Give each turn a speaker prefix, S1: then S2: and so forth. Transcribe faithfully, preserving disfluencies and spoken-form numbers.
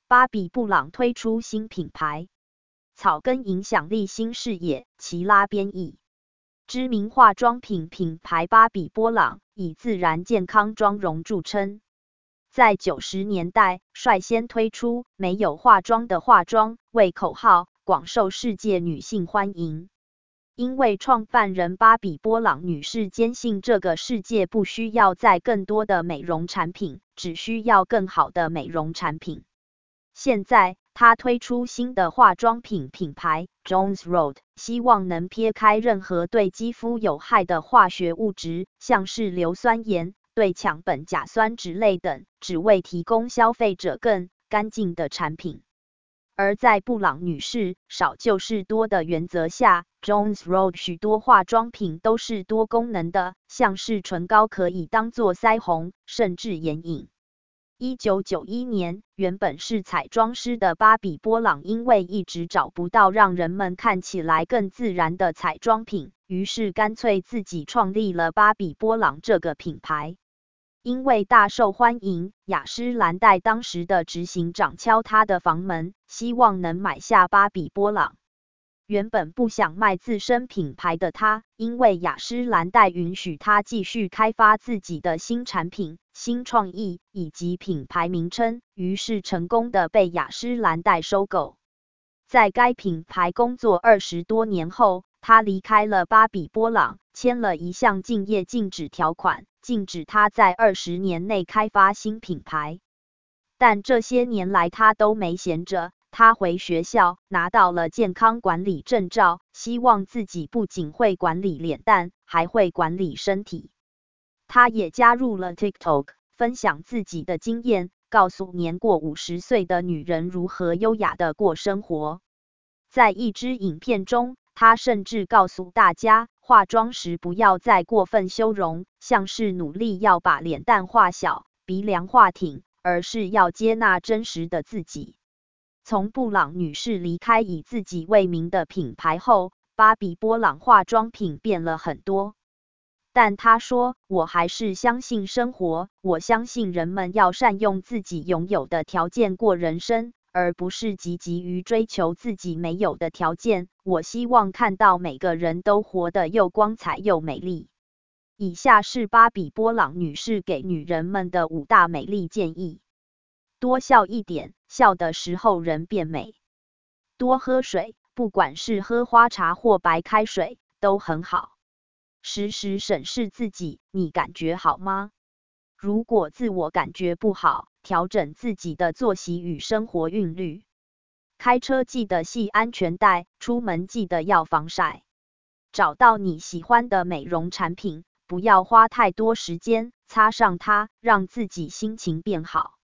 S1: 芭比布朗推出新品牌，草根影响力新视野。齐拉编译。知名化妆品品牌芭比波朗以自然健康妆容著称，在九十年代率先推出没有化妆的化妆为口号，广受世界女性欢迎。因为创办人芭比波朗女士坚信这个世界不需要再更多的美容产品，只需要更好的美容产品。现在，她推出新的化妆品品牌 Jones Road， 希望能撇开任何对肌肤有害的化学物质，像是硫酸盐、对羟苯甲酸酯类等，只为提供消费者更干净的产品。而在布朗女士少就是多的原则下， Jones Road 许多化妆品都是多功能的，像是唇膏可以当作腮红，甚至眼影。一九九一年，原本是彩妆师的芭比波朗因为一直找不到让人们看起来更自然的彩妆品，于是干脆自己创立了芭比波朗这个品牌。因为大受欢迎，雅诗兰黛当时的执行长敲他的房门，希望能买下芭比波朗。原本不想卖自身品牌的他，因为雅诗兰黛允许他继续开发自己的新产品、新创意以及品牌名称，于是成功的被雅诗兰黛收购。在该品牌工作二十多年后，他离开了芭比波朗，签了一项竞业禁止条款，禁止他在二十年内开发新品牌。但这些年来他都没闲着，他回学校拿到了健康管理证照，希望自己不仅会管理脸蛋，还会管理身体。他也加入了 TikTok， 分享自己的经验，告诉年过五十岁的女人如何优雅的过生活。在一支影片中，他甚至告诉大家，化妆时不要再过分修容，像是努力要把脸蛋画小、鼻梁画挺，而是要接纳真实的自己。从布朗女士离开以自己为名的品牌后，芭比波朗化妆品变了很多。但她说，我还是相信生活，我相信人们要善用自己拥有的条件过人生，而不是积极于追求自己没有的条件。我希望看到每个人都活得又光彩又美丽。以下是芭比波朗女士给女人们的五大美丽建议。多笑一点，笑的时候人变美。多喝水，不管是喝花茶或白开水，都很好。时时审视自己，你感觉好吗？如果自我感觉不好，调整自己的作息与生活韵律。开车记得系安全带，出门记得要防晒。找到你喜欢的美容产品，不要花太多时间，擦上它，让自己心情变好。